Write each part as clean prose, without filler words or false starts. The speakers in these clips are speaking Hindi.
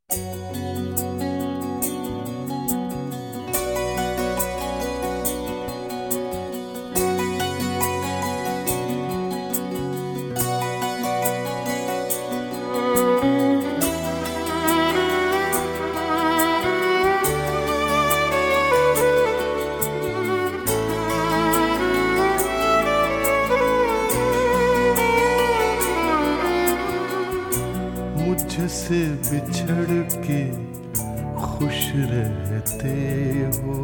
मुझसे बिछड़ के खुश रहते हो,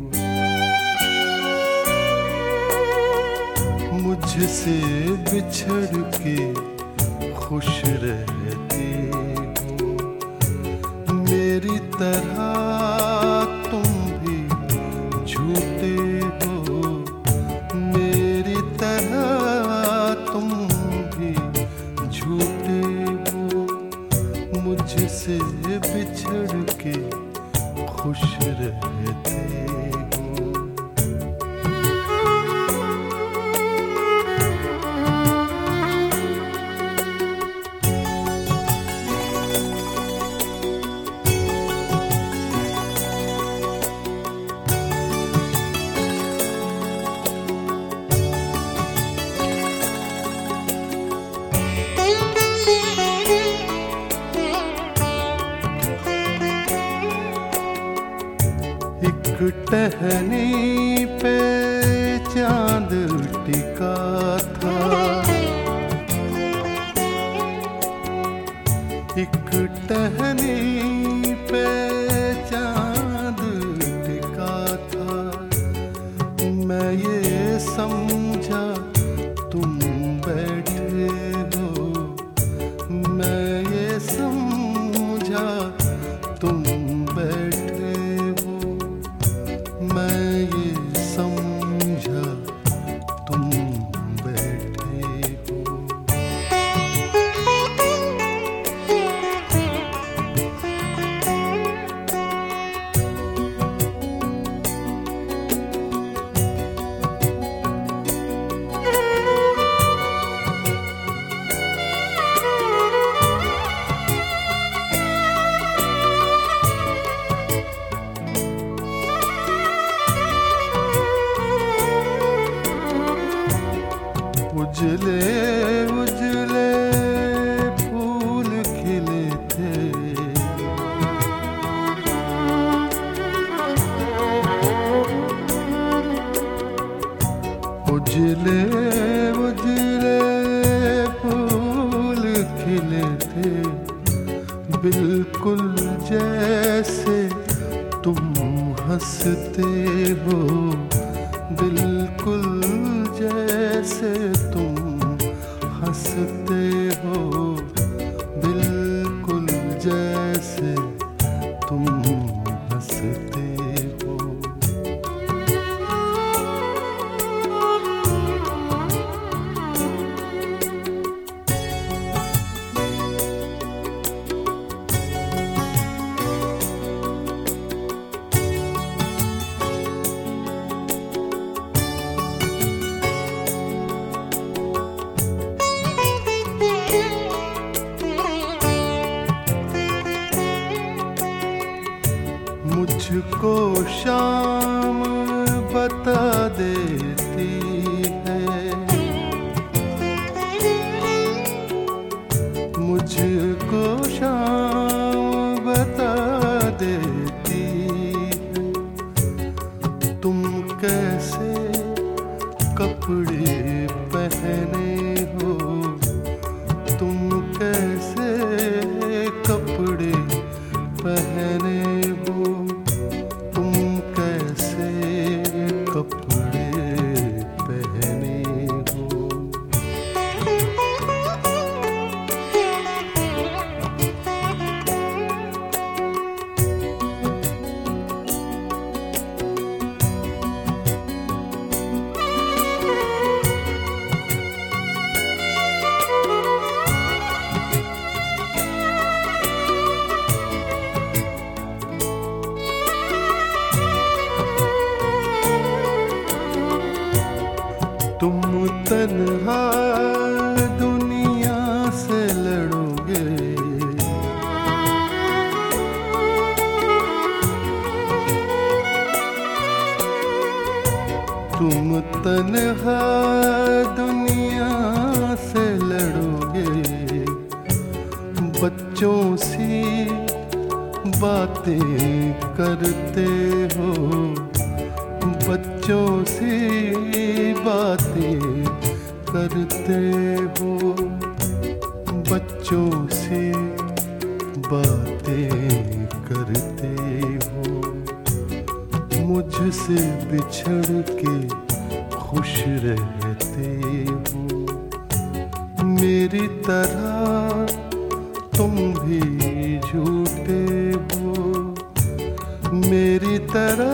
मुझसे बिछड़ के खुश रहते हो। मेरी तरह तुम भी झूठे हो, मेरी तरह तुम भी झूठे हो। मुझसे बिछड़ के खुश रहते हो। एक टहनी पे चांद टिका था, एक टहनी पे चांद टिका था। मैं ये समझा तुम बैठे हो, मैं ये समझा तुम बैठे हो, मैं ये समझा तुम बैठे हो। उजले उजले फूल खिले थे, उजले उजले फूल खिले थे। बिल्कुल जैसे तुम हंसते हो, बिल्कुल जैसे तुम हंसते हो, बिल्कुल जैसे तुम हंसते हो। मुझको शाम बता देती है, मुझको शाम बता देती है। तुम कैसे कपड़े पहने हो, तुम कैसे कपड़े पहने हो, तुम कैसे कपड़े पहने हो। तुम तन्हा दुनिया से लड़ोगे, तन्हा दुनिया से लड़ोगे, बच्चों सी बातें करते हो, बच्चों सी बातें करते हो, बच्चों सी बातें करते हो। मुझसे बिछड़ के खुश रहते हो, मेरी तरह तुम भी झूठे हो, मेरी तरह